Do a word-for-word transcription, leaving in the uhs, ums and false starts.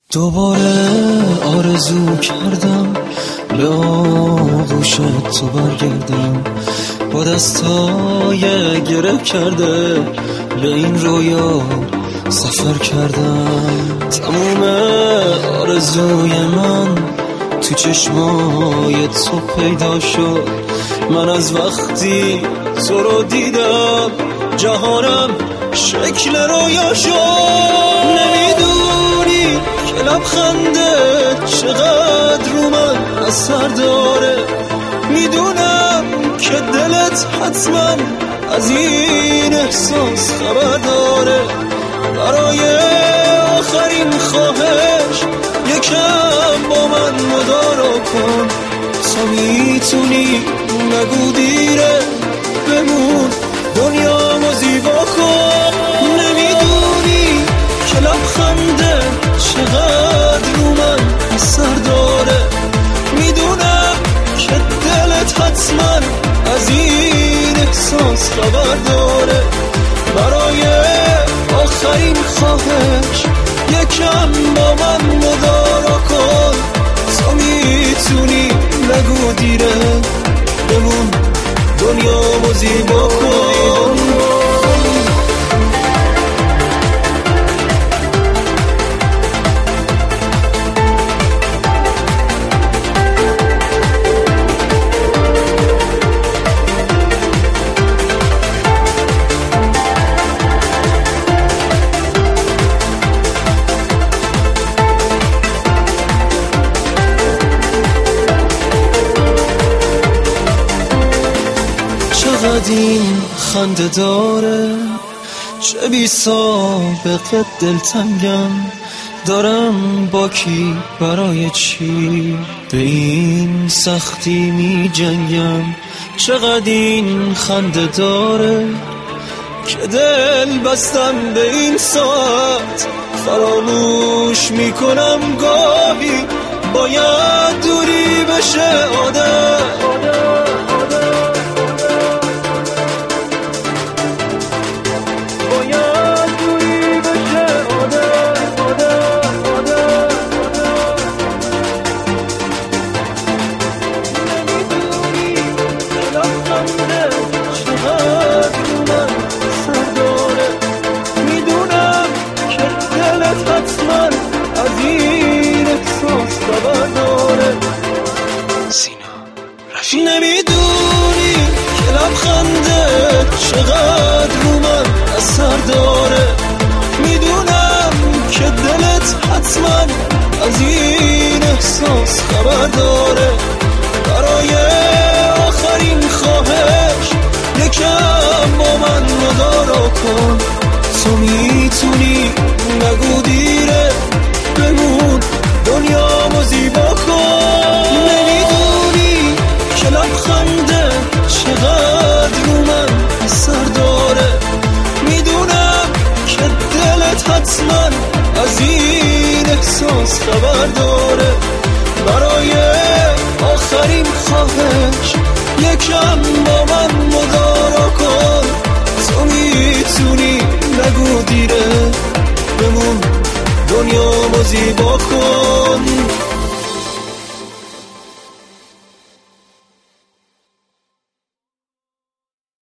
دوباره آرزو کردم به آغوش تو برگردم، با دستای گره کرده به این رویا سفر کردم. تموم آرزوی من تو چشمای تو پیدا شد. من از وقتی تو رو دیدم جهانم شکل رویا شد. نمیدونی که لبخنده چقدر رو من اثر داره، میدونم که دلت حتما از این احساس خبر داره. برای آخرین خواهش یکم با من مدارا کن، تو میتونی نگو دیره، بمون دنیامو زیبا کن. نمیدونی که لبخنده چقدر رو من اثر داره، میدونم که دلت حتما از این احساس خبر داره. برای آخرین خواهش یکم با من مدارا کن، تو میتونی نگو دیره، بمون دنیامو زیبا کن. چقدر این خنده داره، چه بی سابقه دلتنگم، دارم با کی برای چی به این سختی می جنگم. چقدر این خنده داره که دل بستم به این ساعت، فراموش می کنم گاهی باید دوری بشه عادت. نمیدونی که لبخنده چقدر رو من اثر داره، میدونم که دلت حتما از این احساس خبر داره. برای آخرین خواهش یکم با من مدارا کن، تو میتونی نگو دیره، بمون دنیامو زیبا کن. نمیدونی که لبخنده چقدر رو من اثر داره، میدونم که دلت حتما از این احساس خبر داره. برای آخرین خواهش یکم با من مدارا کن، تو میتونی نگو دیره، بمون دنیامو زیبا کن.